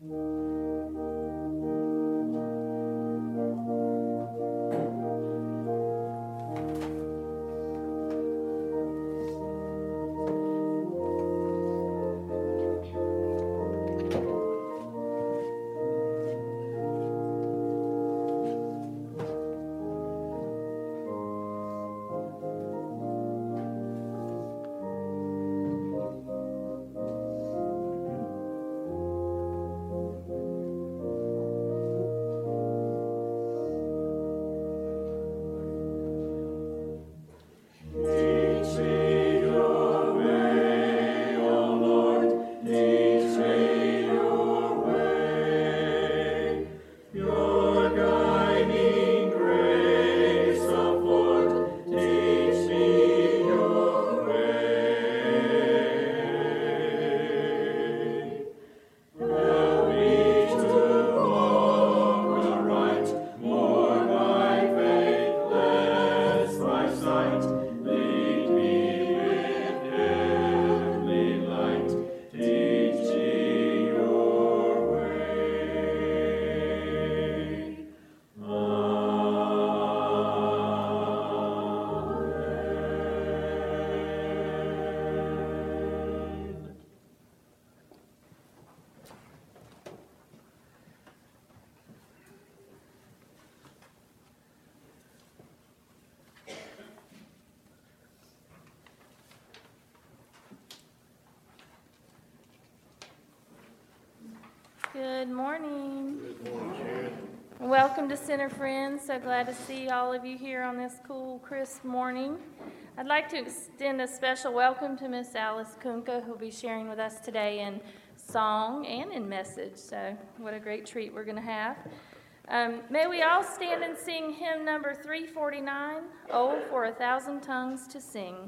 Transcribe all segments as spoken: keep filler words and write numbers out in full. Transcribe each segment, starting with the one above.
Good morning. Good morning, Sharon. Welcome to Center Friends. So glad to see all of you here on this cool, crisp morning. I'd like to extend a special welcome to Miss Alice Kunka, who'll be sharing with us today in song and in message. So what a great treat we're going to have. Um, may we all stand and sing hymn number three forty-nine, Oh, for a Thousand Tongues to Sing.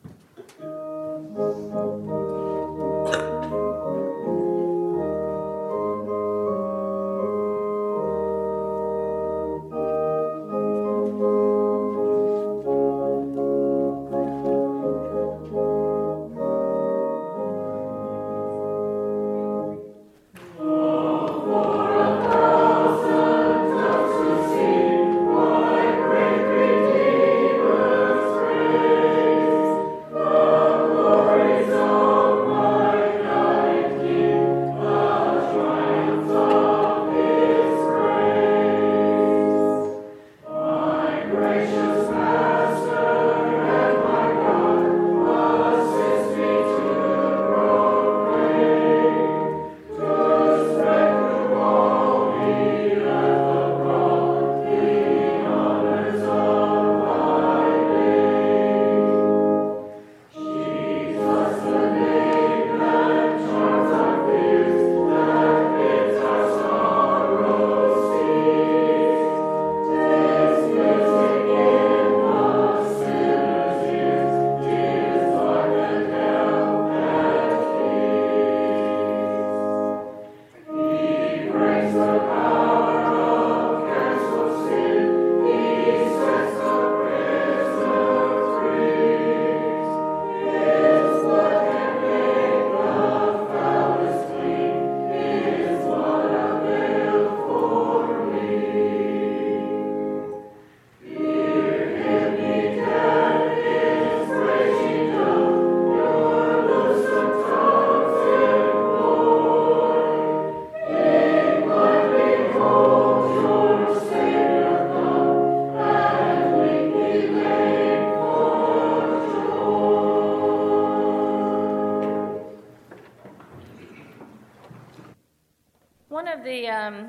One of the um,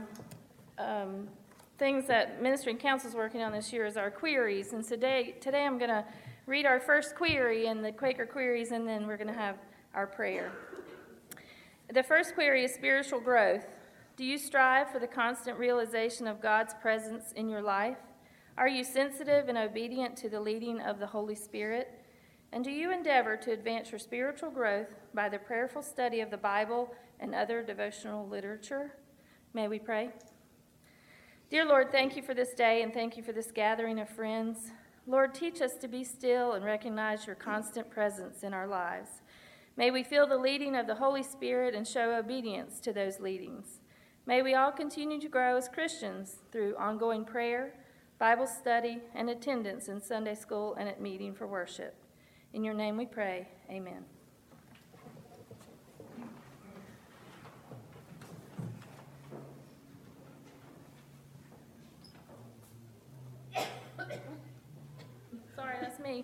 um, things that Ministry and Council is working on this year is our queries. And today, today I'm going to read our first query in the Quaker Queries, and then we're going to have our prayer. The first query is spiritual growth. Do you strive for the constant realization of God's presence in your life? Are you sensitive and obedient to the leading of the Holy Spirit? And do you endeavor to advance your spiritual growth by the prayerful study of the Bible and other devotional literature? May we pray? Dear Lord, thank you for this day and thank you for this gathering of friends. Lord, teach us to be still and recognize your constant presence in our lives. May we feel the leading of the Holy Spirit and show obedience to those leadings. May we all continue to grow as Christians through ongoing prayer, Bible study, and attendance in Sunday school and at meeting for worship. In your name we pray, amen. Sorry, that's me.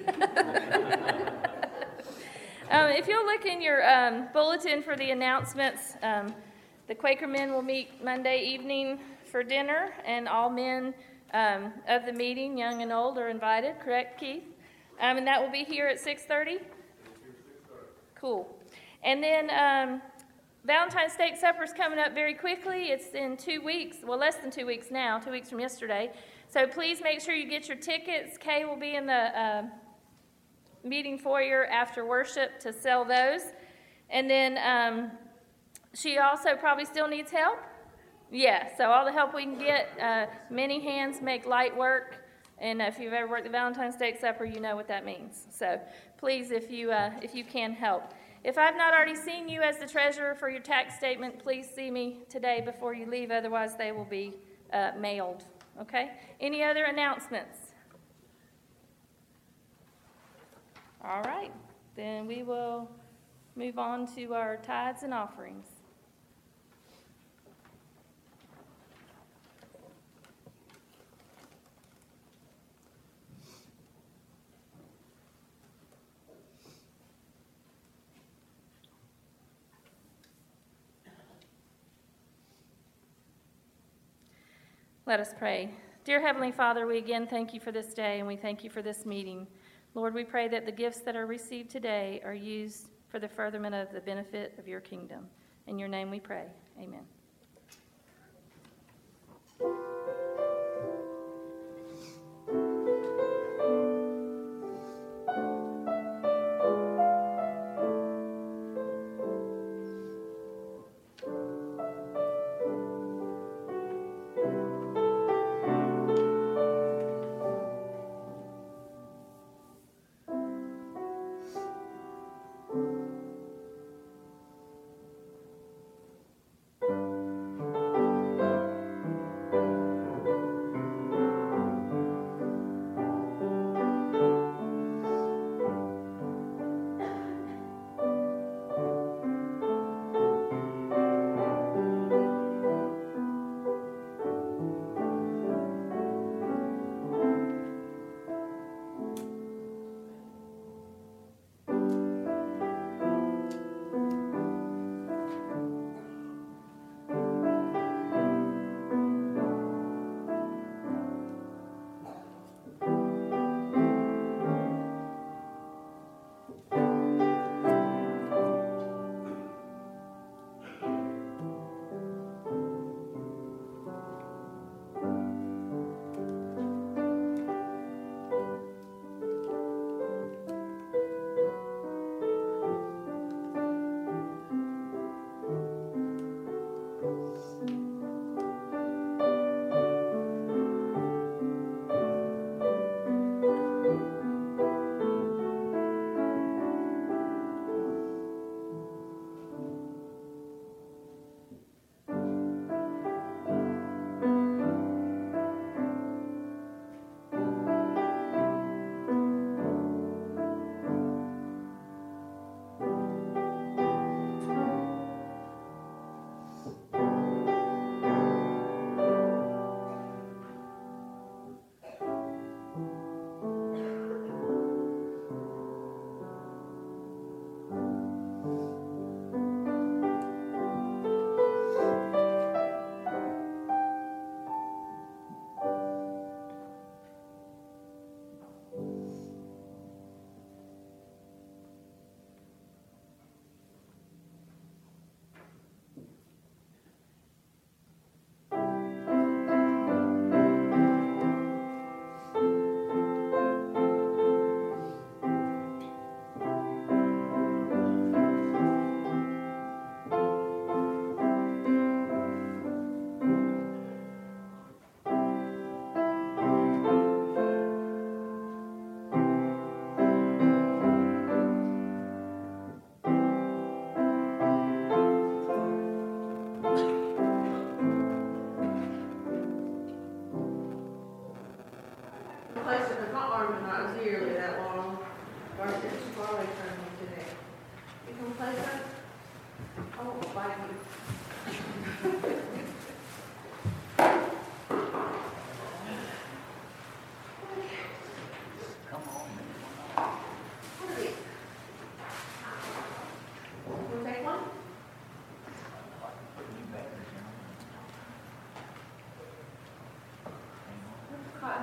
um, if you'll look in your um, bulletin for the announcements, um, the Quaker men will meet Monday evening for dinner, and all men um, of the meeting, young and old, are invited. Correct, Keith? Um, and that will be here at six thirty? Cool. And then um, Valentine's Steak Supper is coming up very quickly. It's in two weeks, well, less than two weeks now, two weeks from yesterday. So please make sure you get your tickets. Kay will be in the uh, meeting foyer after worship to sell those. And then um, she also probably still needs help. Yeah, so all the help we can get. Uh, many hands make light work. And if you've ever worked the Valentine's Steak Supper, you know what that means. So please, if you, uh, if you can help. If I've not already seen you as the treasurer for your tax statement, please see me today before you leave. Otherwise, they will be uh, mailed. Okay? Any other announcements? All right. Then we will move on to our tithes and offerings. Let us pray. Dear Heavenly Father, we again thank you for this day, and we thank you for this meeting. Lord, we pray that the gifts that are received today are used for the furtherment of the benefit of your kingdom. In your name we pray. Amen.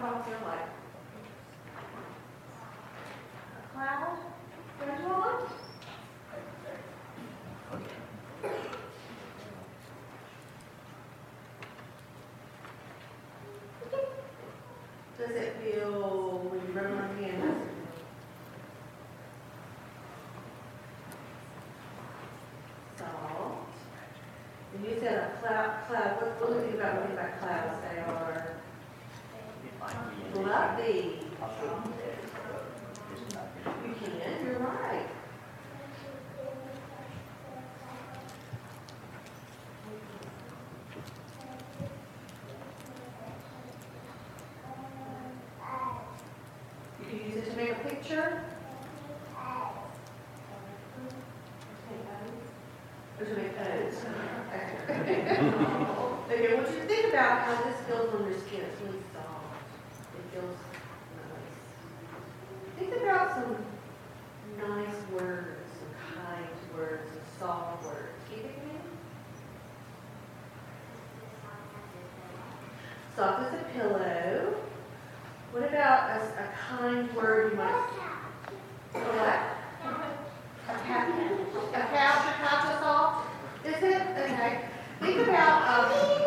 about your life? A cloud? Red one? Does it feel, when you rub it on your hand, does it feel? Soft. And you said a cloud, cloud, what, what do you think about, what do you think about clouds? They are fluffy. You can, you're right. You can use it to make a picture. Or to make O's. Okay, I want you to think about how this feels on your skin. It's really soft. It feels nice. Think about some nice words, some kind words, some soft words. Keep it in. Soft as a pillow. What about a, a kind word you might... What? A couch? A couch? A couch is soft? Is it? Okay. Think about... Um,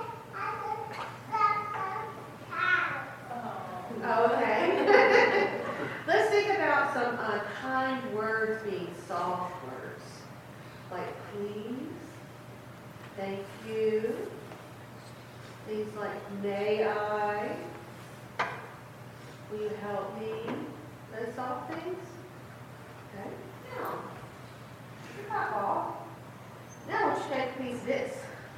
okay. Let's think about some uh, kind words being soft words. Like please, thank you. Things like may I, will you help me? Those soft things. Okay. Now, you're not off. Now I want you to take a piece of this.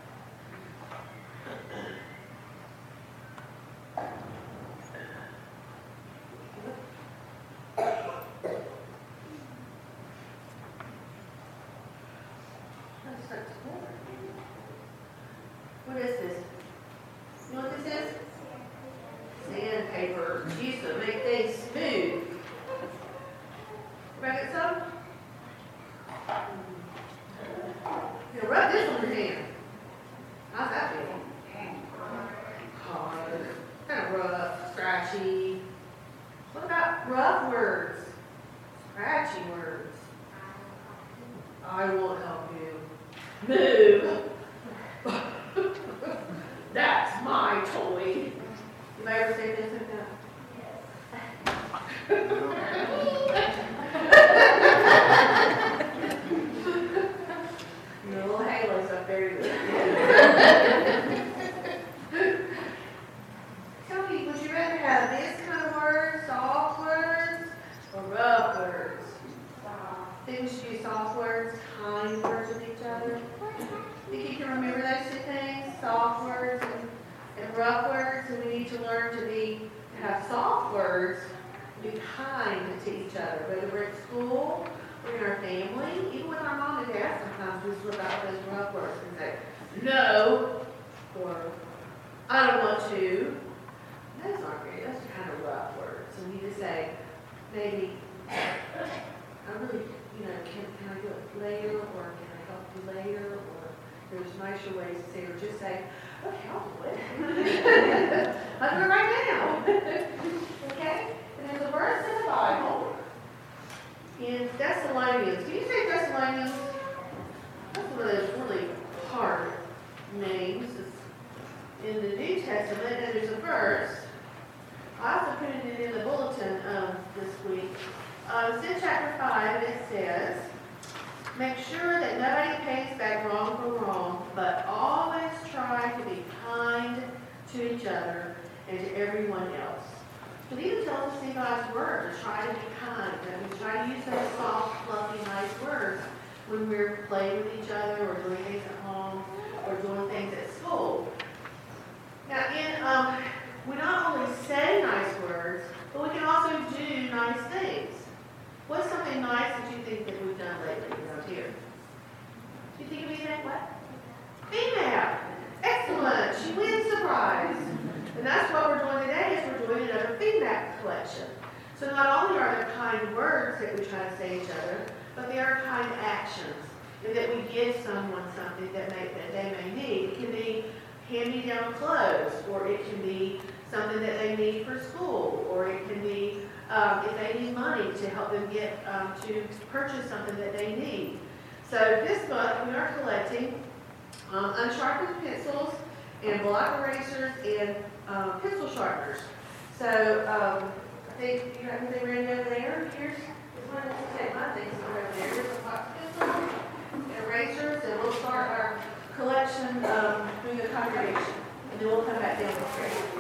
What is this? You know what this is? Sandpaper. It's used to make things smooth. Everybody get some? You know, rub this on your hand. How's that feel? Hard. Kind of rough, scratchy. What about rough words? Scratchy words. I will help you. Move. That's my toy. You ever say this like that? Your little halos up there. Tell me, would you rather have this kind of words, soft words, or rough words? Think we should use soft words, kind words with each other? Think you can remember those two things? Soft words and, and rough words, and we need to learn to be to have soft words, be kind to each other, whether we're at school or in our family, even with our mom and dad. Sometimes we slip out those rough words and say no, or I don't want to. Those aren't great. Those are kind of rough words. So we need to say maybe I really, you know, can can I do it later, or can I help you later, or there's nicer ways to say it, or just say, okay, I'll do it. I'll do it right now. Okay? And there's a verse in the Bible in Thessalonians. Can you say Thessalonians? That's one of those really hard names. It's in the New Testament, and there's a verse. I also put it in the bulletin um, this week. Uh, it's in chapter five, and it says, make sure that nobody pays back wrong for wrong, but always try to be kind to each other and to everyone else. So it even tells us in God's word to try to be kind, and we try to use those soft, fluffy, nice words when we're playing with each other or doing things at home or doing things at school. Now, in, um, we not only say nice words, but we can also do nice things. What's something nice that you think that we've done lately around here? Do you think of anything? What? Female. Excellent. She wins the prize. And that's what we're doing today, is we're doing another feedback collection. So not only are there kind words that we try to say to each other, but there are kind actions. And that we give someone something that, may, that they may need. It can be hand-me-down clothes, or it can be something that they need for school, or it can be um, if they need money to help them get um, to purchase something that they need. So this month we are collecting um, unsharpened pencils and block erasers and um, pencil sharpeners. So um, I think you have anything ready over there. Here's one to take my things over there. Here's a box pencil, erasers, and we'll start our collection um, through the congregation, and then we'll come back down the street.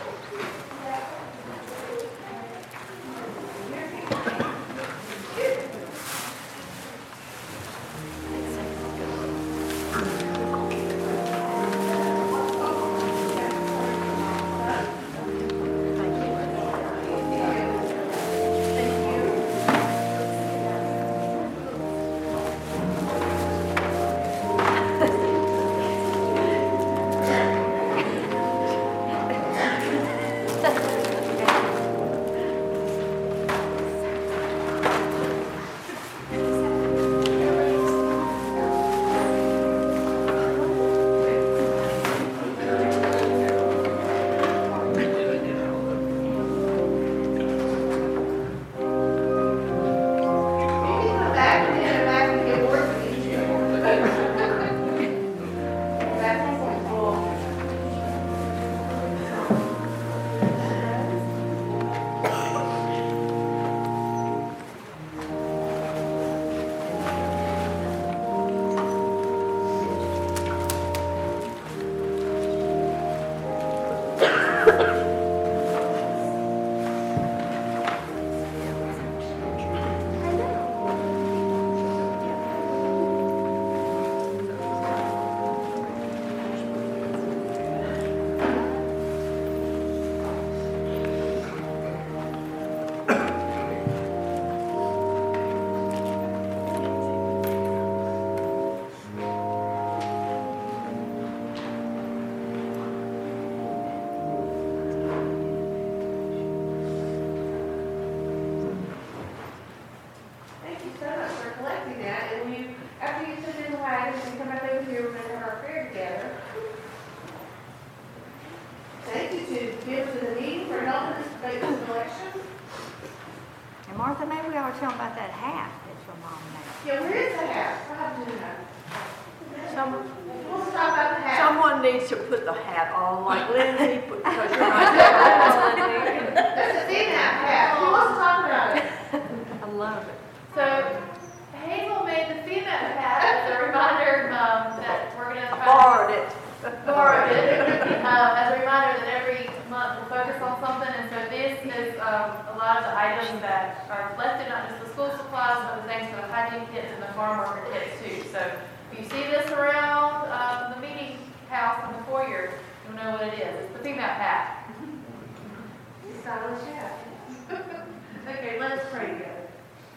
Okay, let us pray together.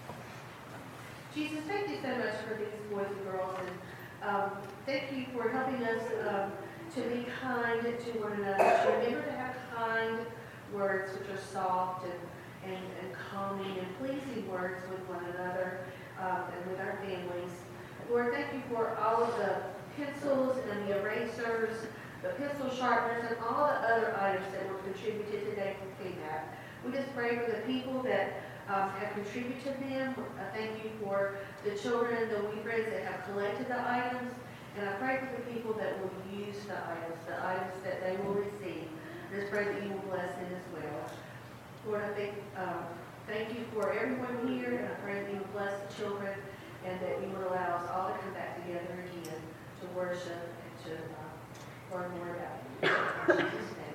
Jesus, thank you so much for these boys and girls, and um, thank you for helping us um, to be kind to one another, to remember to have kind words which are soft and, and, and calming and pleasing words with one another um, and with our families. Lord, thank you for all of the pencils and the erasers, the pencil sharpeners, and all the other items that were contributed today from P M A P. We just pray for the people that um, have contributed to them. I thank you for the children and the wee friends that have collected the items. And I pray for the people that will use the items, the items that they will receive. I just pray that you will bless them as well. Lord, I think, um, thank you for everyone here, and I pray that you will bless the children and that you will allow us all to come back together again to worship and to uh, learn more about you. In Jesus' name.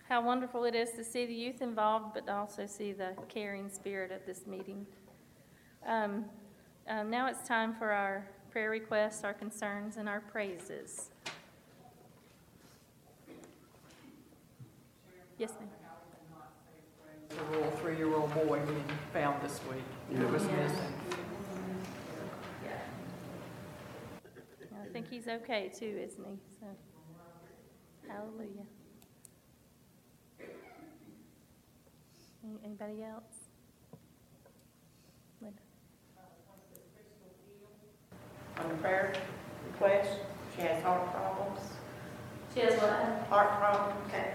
how wonderful it is to see the youth involved, but also see the caring spirit at this meeting. Um, um, now it's time for our prayer requests, our concerns, and our praises. Yes, ma'am. The little three-year-old boy we found this week who was missing. I think he's okay too, isn't he? So, hallelujah. Any- Anybody else? Linda? On the prayer request, she has heart problems. She has what? Heart problems. Okay.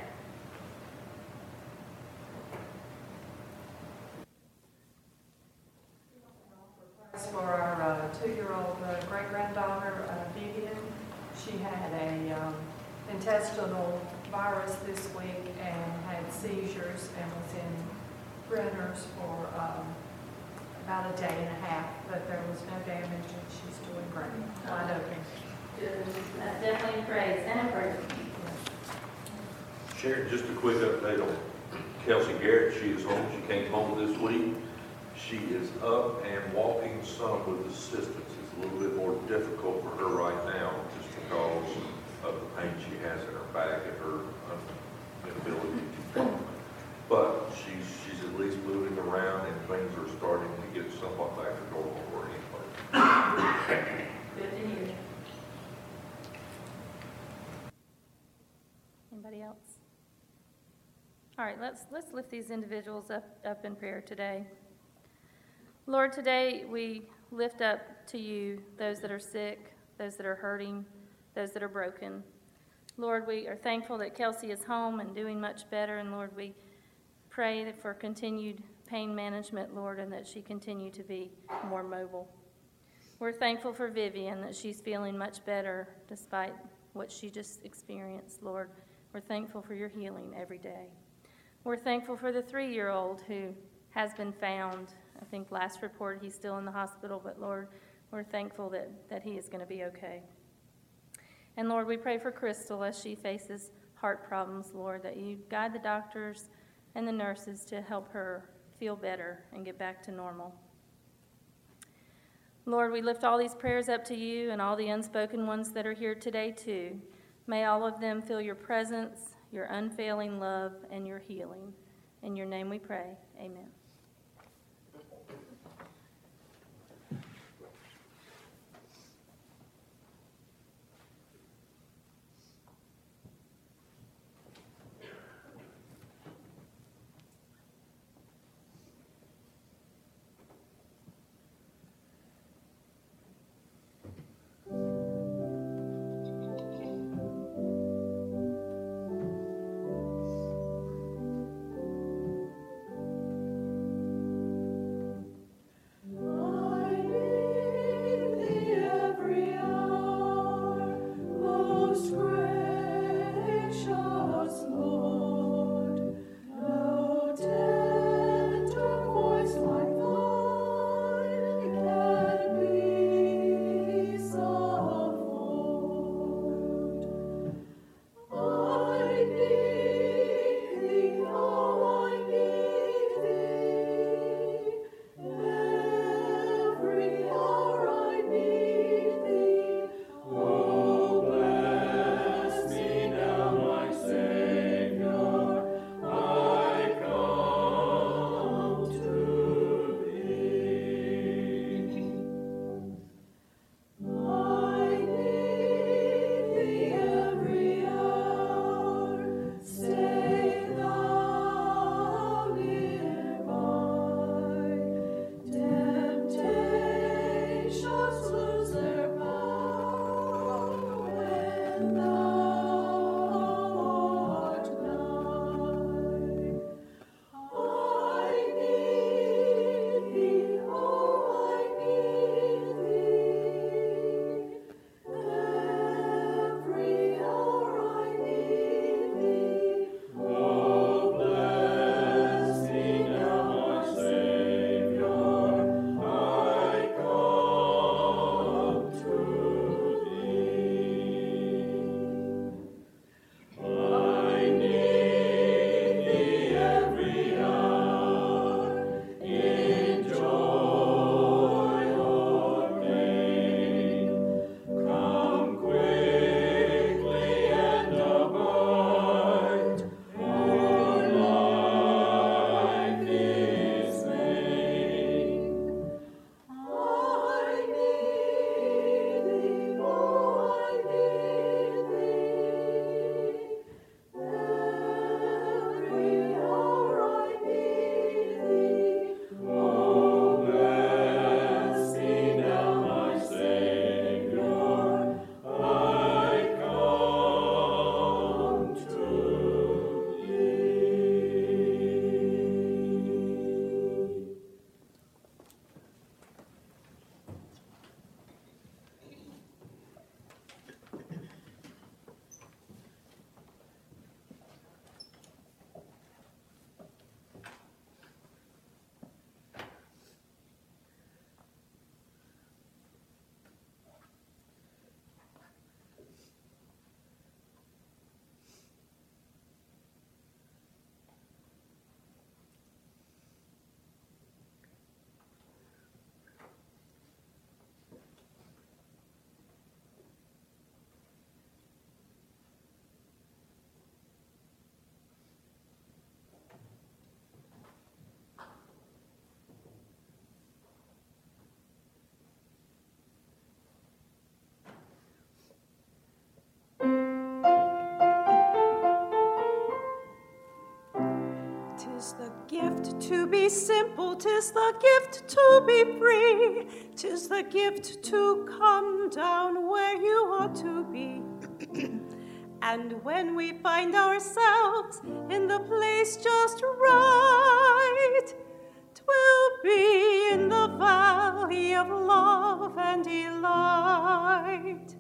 For our uh, two-year-old uh, great-granddaughter, uh, Vivian, she had a um, intestinal virus this week and had seizures and was in Brenner's for um, about a day and a half, but there was no damage and she's doing great, wide open. Good. That's definitely a praise and a praise. Sharon, just a quick update on Kelsey Garrett. She is home. She came home this week. She is up and walking some with assistance. It's a little bit more difficult for her right now just because of the pain she has in her back and her inability to walk. But she's, she's at least moving around and things are starting to get somewhat back to normal for anybody. Good to hear. Anybody else? All right, let's, let's lift these individuals up, up in prayer today. Lord, today we lift up to you those that are sick, those that are hurting, those that are broken. Lord, we are thankful that Kelsey is home and doing much better, and Lord, we pray for continued pain management, Lord, and that she continue to be more mobile. We're thankful for Vivian, that she's feeling much better despite what she just experienced, Lord. We're thankful for your healing every day. We're thankful for the three-year-old who has been found. I think last report he's still in the hospital, but Lord, we're thankful that, that he is going to be okay. And Lord, we pray for Crystal as she faces heart problems, Lord, that you guide the doctors and the nurses to help her feel better and get back to normal. Lord, we lift all these prayers up to you and all the unspoken ones that are here today too. May all of them feel your presence, your unfailing love, and your healing. In your name we pray, amen. gift to be simple, 'tis the gift to be free, 'tis the gift to come down where you ought to be. And when we find ourselves in the place just right, 'twill be in the valley of love and delight.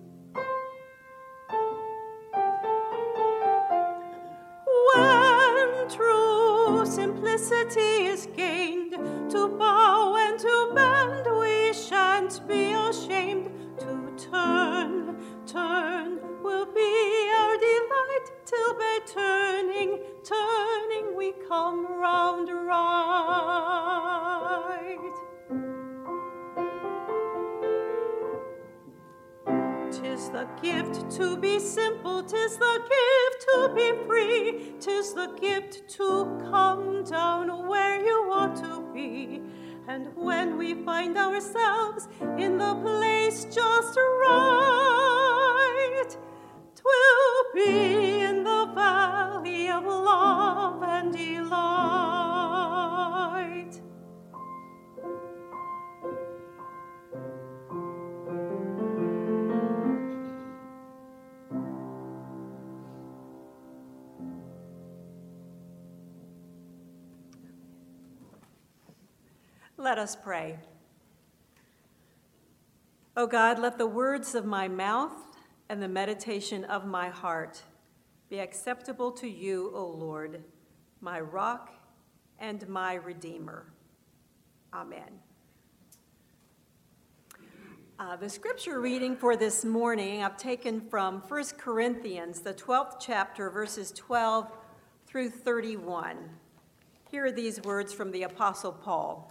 When true simplicity is gained, to bow and to bend we shan't be ashamed. To turn, turn will be our delight, till by turning, turning we come round right. 'Tis the gift to be simple, 'tis the gift to be free, 'tis the gift to come down where you ought to be. And when we find ourselves in the place just right, 'twill be in the valley of love and delight. Let us pray. O God, let the words of my mouth and the meditation of my heart be acceptable to you, O Lord, my rock and my redeemer. Amen. Uh, the scripture reading for this morning I've taken from First Corinthians, the twelfth chapter, verses twelve through thirty-one. Here are these words from the Apostle Paul.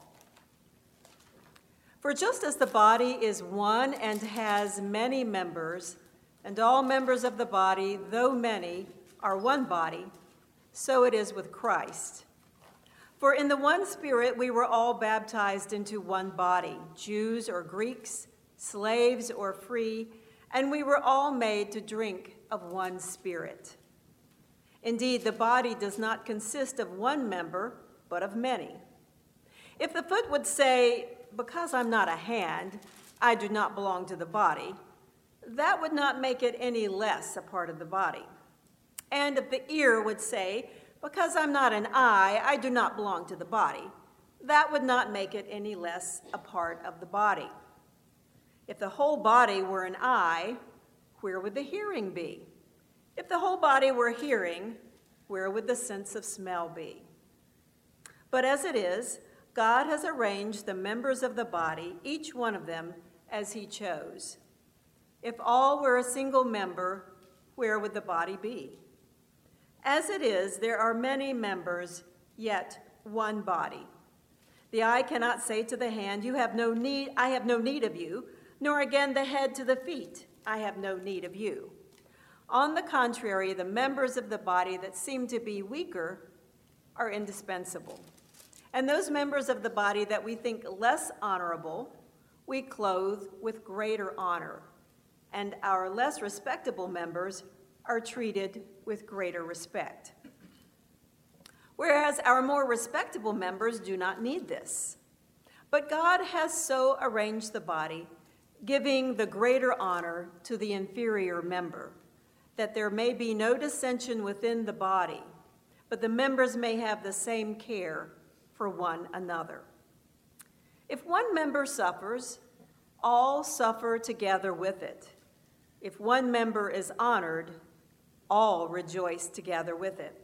For just as the body is one and has many members, and all members of the body, though many, are one body, so it is with Christ. For in the one Spirit we were all baptized into one body, Jews or Greeks, slaves or free, and we were all made to drink of one Spirit. Indeed, the body does not consist of one member, but of many. If the foot would say, because I'm not a hand, I do not belong to the body, that would not make it any less a part of the body. And if the ear would say, because I'm not an eye, I do not belong to the body, that would not make it any less a part of the body. If the whole body were an eye, where would the hearing be? If the whole body were hearing, where would the sense of smell be? But as it is, God has arranged the members of the body, each one of them, as he chose. If all were a single member, where would the body be? As it is, there are many members, yet one body. The eye cannot say to the hand, "You have no need, I have no need of you," nor again the head to the feet, "I have no need of you." On the contrary, the members of the body that seem to be weaker are indispensable. And those members of the body that we think less honorable, we clothe with greater honor. And our less respectable members are treated with greater respect. Whereas our more respectable members do not need this. But God has so arranged the body, giving the greater honor to the inferior member, that there may be no dissension within the body, but the members may have the same care for one another. If one member suffers, all suffer together with it. If one member is honored, all rejoice together with it.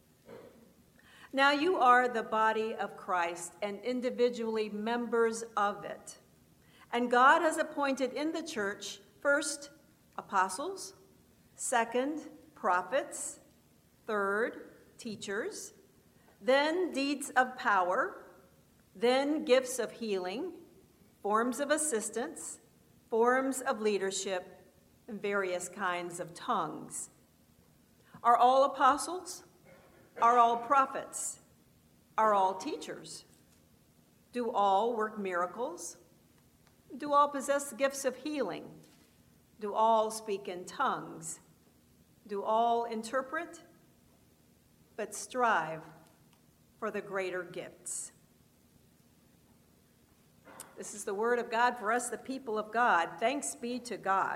Now you are the body of Christ and individually members of it. And God has appointed in the church first apostles, second prophets, third teachers, then deeds of power, then gifts of healing, forms of assistance, forms of leadership, and various kinds of tongues. Are all apostles? Are all prophets? Are all teachers? Do all work miracles? Do all possess gifts of healing? Do all speak in tongues? Do all interpret? But strive for the greater gifts. This is the word of God for us, the people of God. Thanks be to God.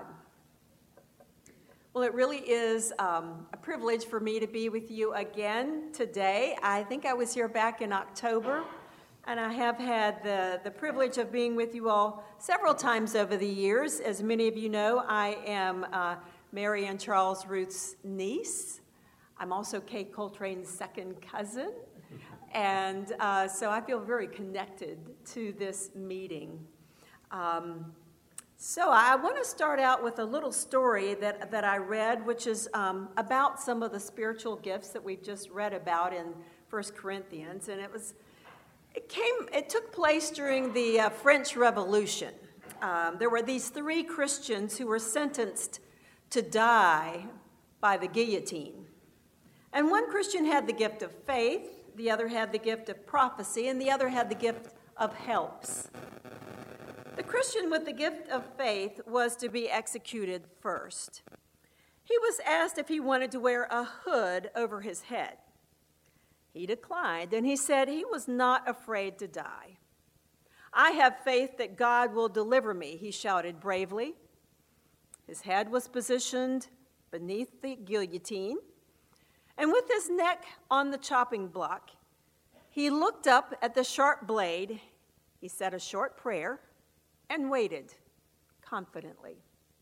Well, it really is um, a privilege for me to be with you again today. I think I was here back in October, and I have had the, the privilege of being with you all several times over the years. As many of you know, I am uh, Mary and Charles Ruth's niece. I'm also Kay Coltrane's second cousin. And uh, so I feel very connected to this meeting. Um, so I want to start out with a little story that, that I read, which is um, about some of the spiritual gifts that we've just read about in First Corinthians. And it was, it came, it took place during the uh, French Revolution. Um, there were these three Christians who were sentenced to die by the guillotine. And one Christian had the gift of faith, the other had the gift of prophecy, and the other had the gift of helps. The Christian with the gift of faith was to be executed first. He was asked if he wanted to wear a hood over his head. He declined, and he said he was not afraid to die. "I have faith that God will deliver me," he shouted bravely. His head was positioned beneath the guillotine, and with his neck on the chopping block, he looked up at the sharp blade, he said a short prayer, and waited confidently.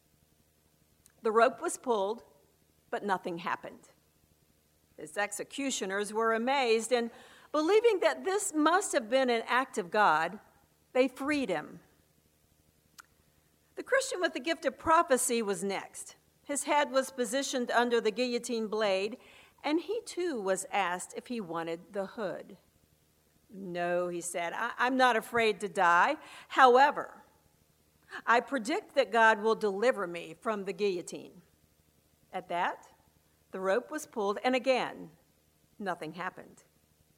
The rope was pulled, but nothing happened. His executioners were amazed, and believing that this must have been an act of God, they freed him. The Christian with the gift of prophecy was next. His head was positioned under the guillotine blade, and he too was asked if he wanted the hood. "No," he said, I- I'm not afraid to die. However, I predict that God will deliver me from the guillotine." At that, the rope was pulled, and again, nothing happened.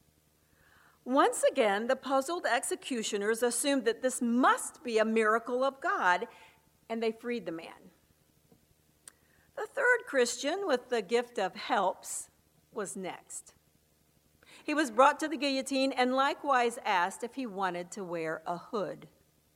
Once again, the puzzled executioners assumed that this must be a miracle of God, and they freed the man. The third Christian with the gift of helps was next. He was brought to the guillotine and likewise asked if he wanted to wear a hood.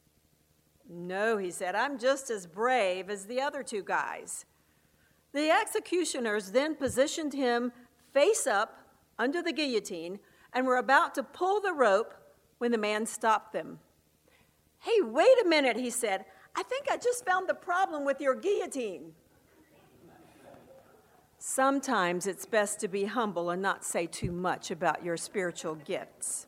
"No," he said, "I'm just as brave as the other two guys." The executioners then positioned him face up under the guillotine and were about to pull the rope when the man stopped them. "Hey, wait a minute," he said. "I think I just found the problem with your guillotine." Sometimes it's best to be humble and not say too much about your spiritual gifts.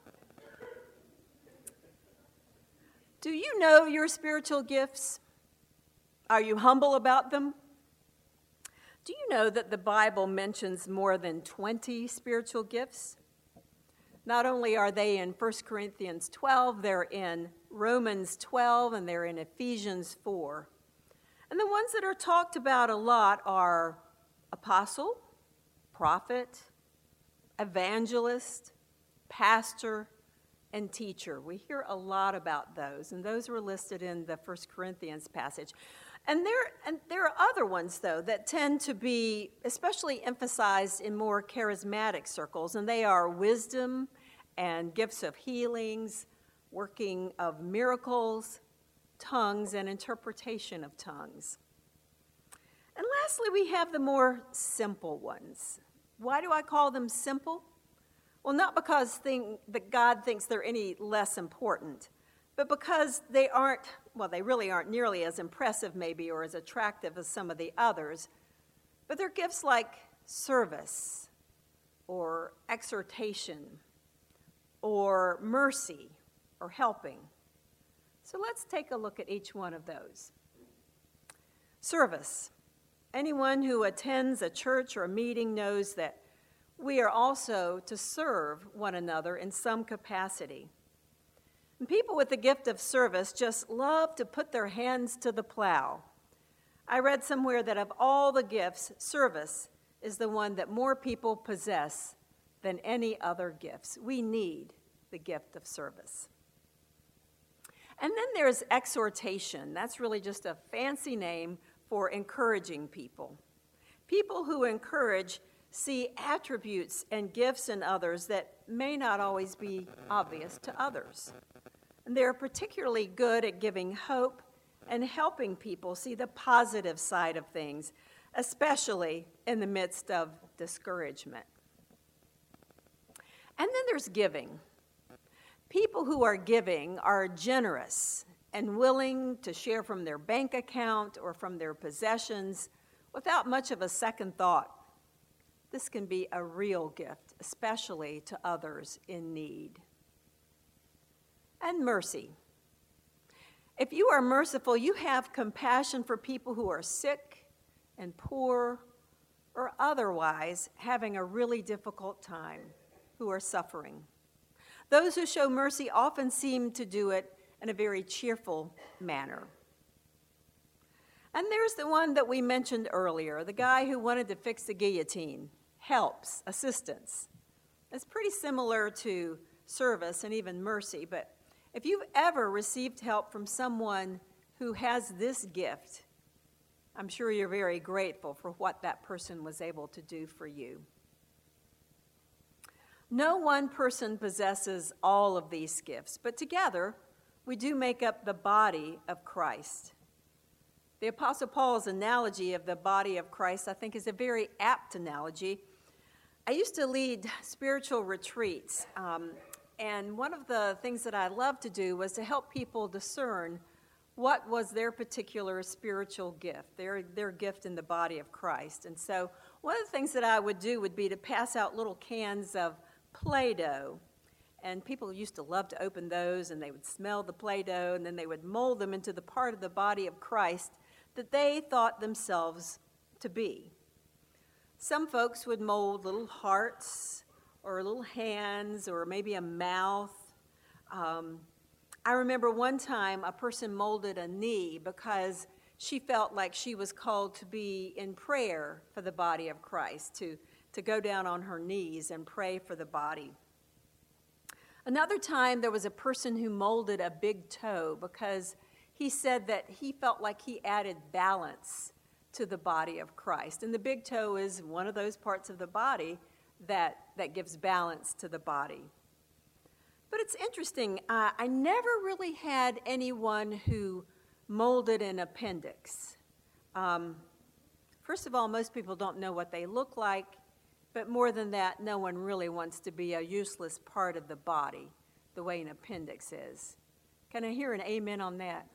Do you know your spiritual gifts? Are you humble about them? Do you know that the Bible mentions more than twenty spiritual gifts? Not only are they in First Corinthians twelve, they're in Romans twelve, and they're in Ephesians four. And the ones that are talked about a lot are apostle, prophet, evangelist, pastor, and teacher. We hear a lot about those, and those were listed in the First Corinthians passage. And there, and there are other ones, though, that tend to be especially emphasized in more charismatic circles, and they are wisdom and gifts of healings, working of miracles, tongues, and interpretation of tongues. And lastly, we have the more simple ones. Why do I call them simple? Well, not because think, that God thinks they're any less important, but because they aren't, well, they really aren't nearly as impressive maybe or as attractive as some of the others, but they're gifts like service or exhortation or mercy or helping. So let's take a look at each one of those. Service. Anyone who attends a church or a meeting knows that we are also to serve one another in some capacity. And people with the gift of service just love to put their hands to the plow. I read somewhere that of all the gifts, service is the one that more people possess than any other gifts. We need the gift of service. And then there's exhortation. That's really just a fancy name for encouraging people. People who encourage see attributes and gifts in others that may not always be obvious to others. And they're particularly good at giving hope and helping people see the positive side of things, especially in the midst of discouragement. And then there's giving. People who are giving are generous and willing to share from their bank account or from their possessions without much of a second thought. This can be a real gift, especially to others in need. And mercy. If you are merciful, you have compassion for people who are sick and poor or otherwise having a really difficult time, who are suffering. Those who show mercy often seem to do it in a very cheerful manner. And there's the one that we mentioned earlier, the guy who wanted to fix the guillotine. Helps, assistance. It's pretty similar to service and even mercy, but if you've ever received help from someone who has this gift, I'm sure you're very grateful for what that person was able to do for you. No one person possesses all of these gifts, but together we do make up the body of Christ. The Apostle Paul's analogy of the body of Christ, I think, is a very apt analogy. I used to lead spiritual retreats, um, and one of the things that I loved to do was to help people discern what was their particular spiritual gift, their, their gift in the body of Christ. And so one of the things that I would do would be to pass out little cans of Play-Doh. And people used to love to open those, and they would smell the Play-Doh, and then they would mold them into the part of the body of Christ that they thought themselves to be. Some folks would mold little hearts or little hands or maybe a mouth. Um, I remember one time a person molded a knee because she felt like she was called to be in prayer for the body of Christ, to, to go down on her knees and pray for the body. Another time there was a person who molded a big toe because he said that he felt like he added balance to the body of Christ. And the big toe is one of those parts of the body that, that gives balance to the body. But it's interesting, uh, I never really had anyone who molded an appendix. Um, first of all, most people don't know what they look like, but more than that, no one really wants to be a useless part of the body, the way an appendix is. Can I hear an amen on that?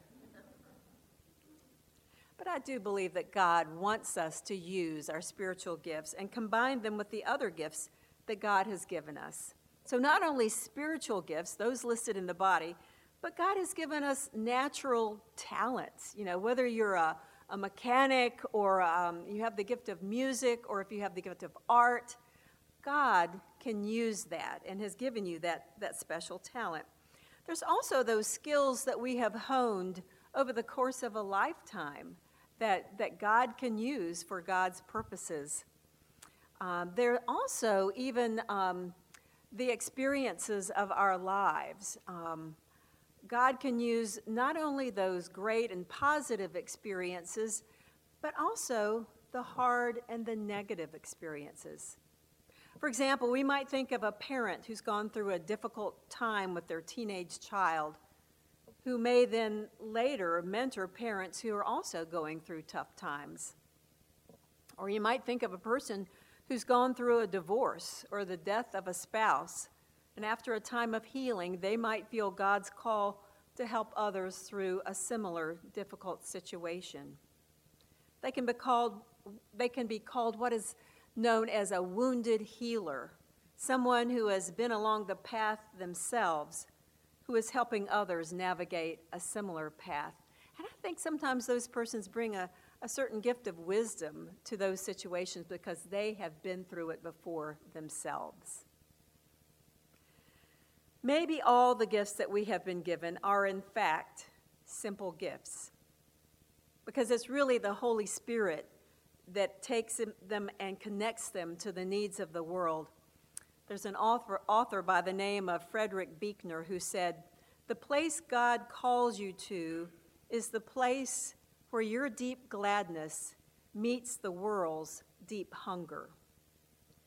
But I do believe that God wants us to use our spiritual gifts and combine them with the other gifts that God has given us. So not only spiritual gifts, those listed in the body, but God has given us natural talents. You know, whether you're a, a mechanic or um, you have the gift of music or if you have the gift of art, God can use that and has given you that, that special talent. There's also those skills that we have honed over the course of a lifetime that, that God can use for God's purposes. Um, there are also even um, the experiences of our lives. Um, God can use not only those great and positive experiences, but also the hard and the negative experiences. For example, we might think of a parent who's gone through a difficult time with their teenage child, who may then later mentor parents who are also going through tough times. Or you might think of a person who's gone through a divorce or the death of a spouse, and after a time of healing, they might feel God's call to help others through a similar difficult situation. They can be called, they can be called what is known as a wounded healer, someone who has been along the path themselves, who is helping others navigate a similar path. And I think sometimes those persons bring a, a certain gift of wisdom to those situations because they have been through it before themselves. Maybe all the gifts that we have been given are in fact simple gifts, because it's really the Holy Spirit that takes them and connects them to the needs of the world. There's an author, author by the name of Frederick Buechner who said, "The place God calls you to is the place where your deep gladness meets the world's deep hunger."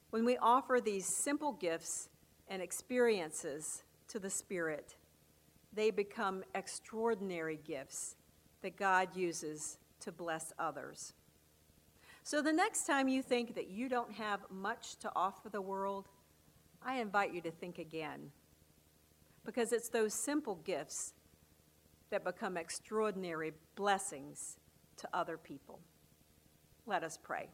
When we offer these simple gifts and experiences to the Spirit, they become extraordinary gifts that God uses to bless others. So the next time you think that you don't have much to offer the world, I invite you to think again, because it's those simple gifts that become extraordinary blessings to other people. Let us pray.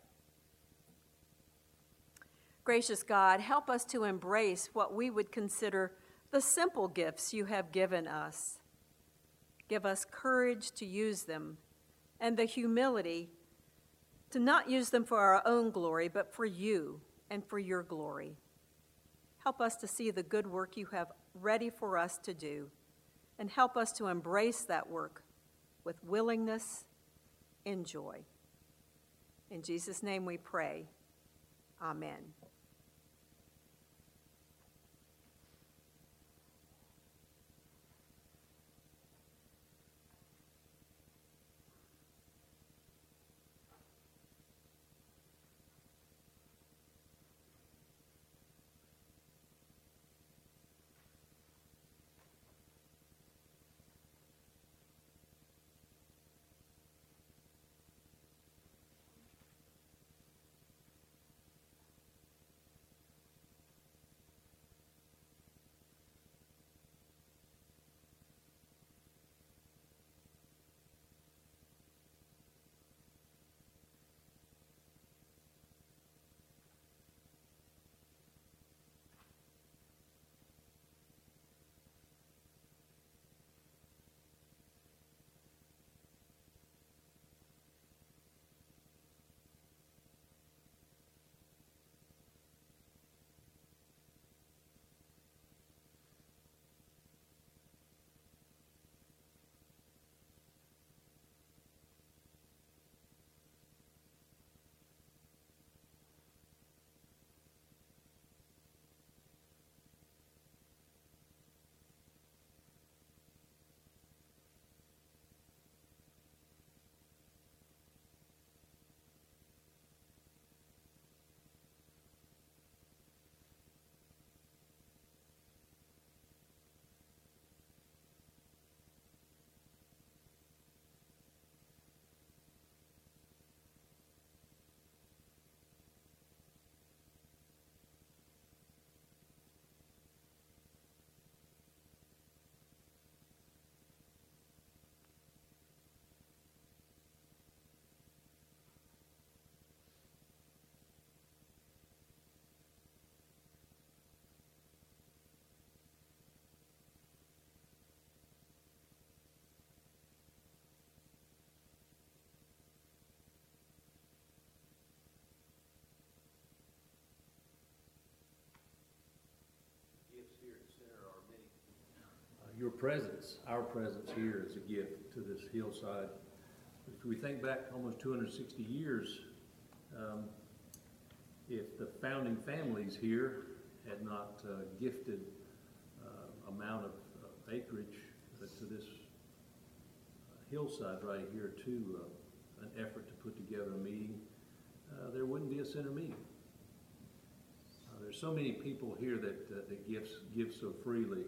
Gracious God, help us to embrace what we would consider the simple gifts you have given us. Give us courage to use them and the humility to not use them for our own glory, but for you and for your glory. Help us to see the good work you have ready for us to do, and help us to embrace that work with willingness and joy. In Jesus' name we pray. Amen. Your presence, our presence here is a gift to this hillside. If we think back almost two hundred sixty years, um, if the founding families here had not uh, gifted uh, amount of uh, acreage uh, to this uh, hillside right here to uh, an effort to put together a meeting, uh, there wouldn't be a center meeting. Uh, there's so many people here that, uh, that gives, give so freely.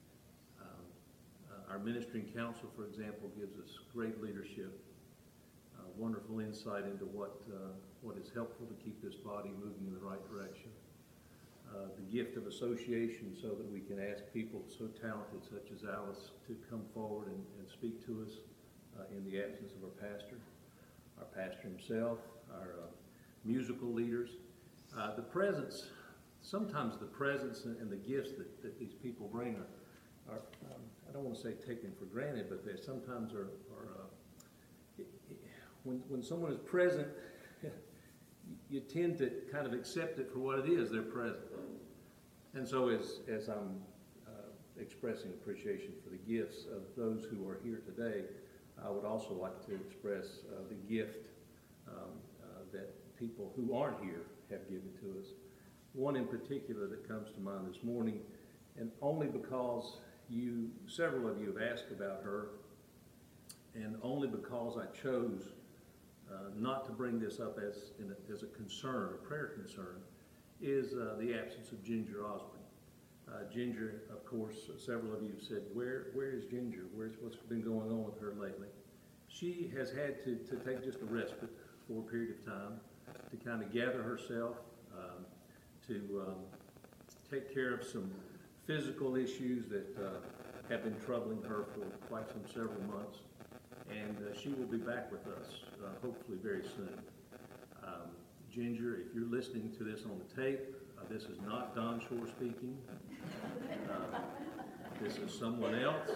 Our ministering council, for example, gives us great leadership, uh, wonderful insight into what uh, what is helpful to keep this body moving in the right direction. Uh, the gift of association, so that we can ask people so talented such as Alice to come forward and, and speak to us uh, in the absence of our pastor, our pastor himself, our uh, musical leaders. Uh, the presence, sometimes the presence and the gifts that, that these people bring are Are, um, I don't want to say taken for granted, but they sometimes are, are uh, it, it, when, when someone is present, you tend to kind of accept it for what it is, they're present. And so as, as I'm uh, expressing appreciation for the gifts of those who are here today, I would also like to express uh, the gift um, uh, that people who aren't here have given to us. One in particular that comes to mind this morning, and only because you, several of you have asked about her, and only because I chose uh, not to bring this up as, in a, as a concern, a prayer concern, is uh, the absence of Ginger Osborne. Uh, Ginger, of course, several of you have said, where, where is Ginger? Where's what's been going on with her lately? She has had to, to take just a respite for a period of time to kind of gather herself, um, to um, take care of some physical issues that uh, have been troubling her for quite some several months. And uh, she will be back with us, uh, hopefully very soon. Um, Ginger, if you're listening to this on the tape, uh, this is not Don Shore speaking. Uh, this is someone else.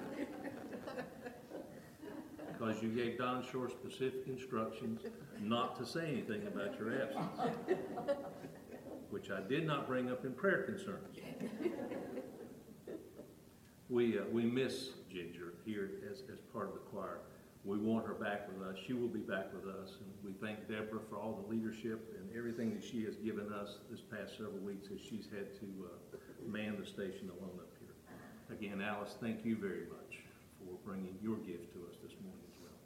Because you gave Don Shore specific instructions not to say anything about your absence, which I did not bring up in prayer concerns. We, uh, we miss Ginger here as, as part of the choir. We want her back with us. She will be back with us. And we thank Deborah for all the leadership and everything that she has given us this past several weeks as she's had to uh, man the station alone up here. Again, Alice, thank you very much for bringing your gift to us this morning as well.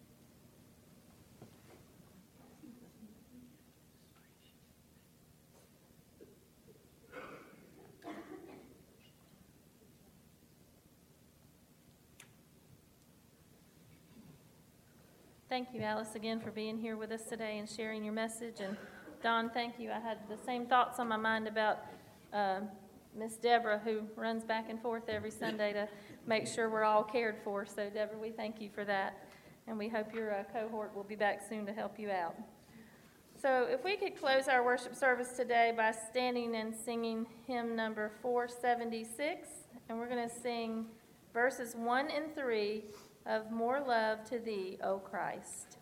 Thank you, Alice, again for being here with us today and sharing your message. And Don, thank you. I had the same thoughts on my mind about uh, Miss Deborah, who runs back and forth every Sunday to make sure we're all cared for. So, Deborah, we thank you for that. And we hope your uh, cohort will be back soon to help you out. So if we could close our worship service today by standing and singing hymn number four seventy-six. And we're going to sing verses one and three of More Love to Thee, O Christ.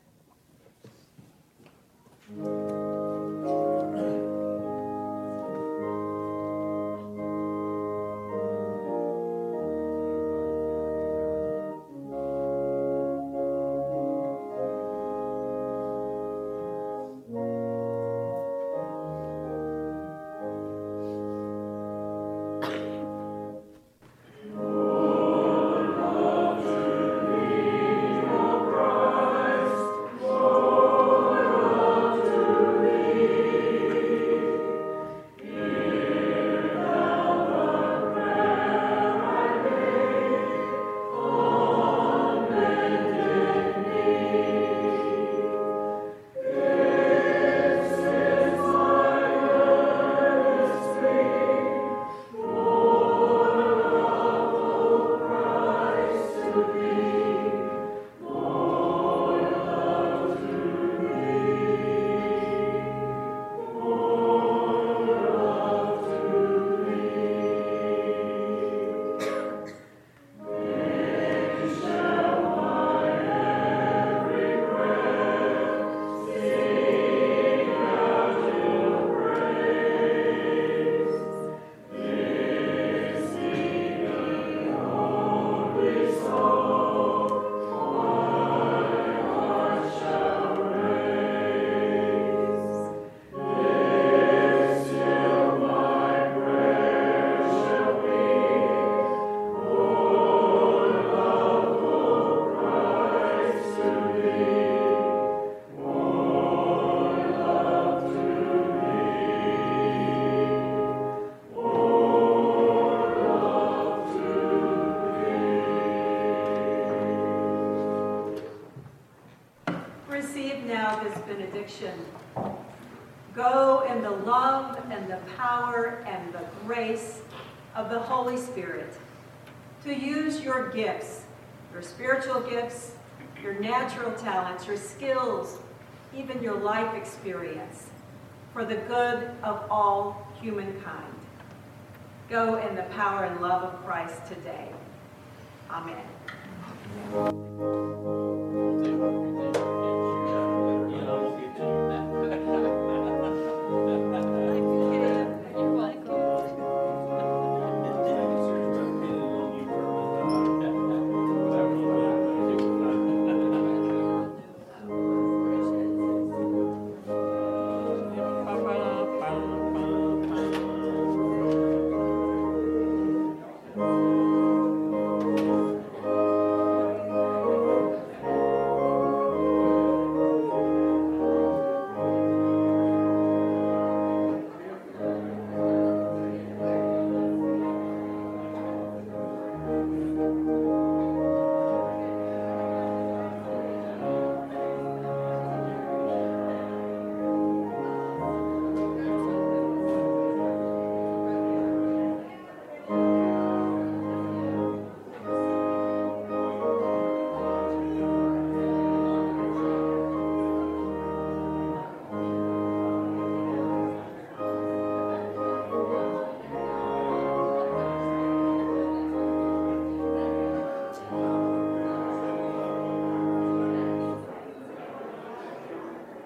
Go in the love and the power and the grace of the Holy Spirit to use your gifts, your spiritual gifts, your natural talents, your skills, even your life experience, for the good of all humankind. Go in the power and love of Christ today. Amen.